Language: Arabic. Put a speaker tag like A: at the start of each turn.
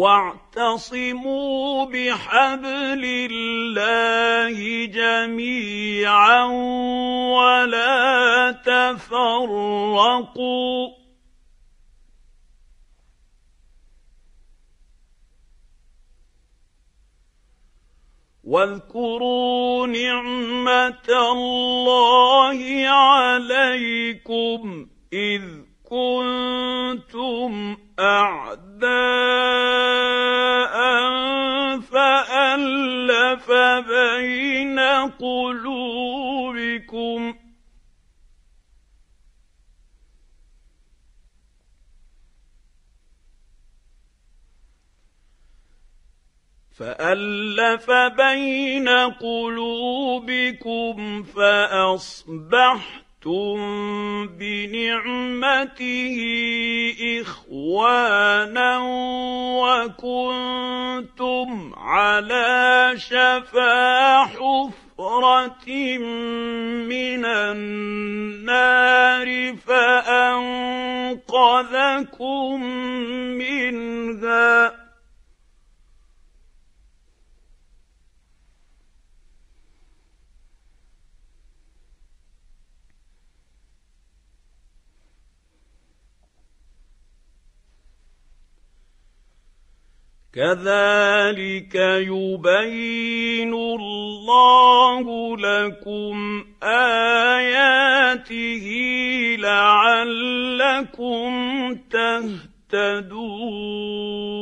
A: واعتصموا بحبل الله جميعا ولا تفرقوا واذكروا نعمة الله عليكم إذ كنتم أعداء فألف بين قلوبكم فأصبحتم بنعمته إخوانا وكنتم على شفا حفرة من النار فأنقذكم منها كذلك يبين الله لكم آياته لعلكم تهتدون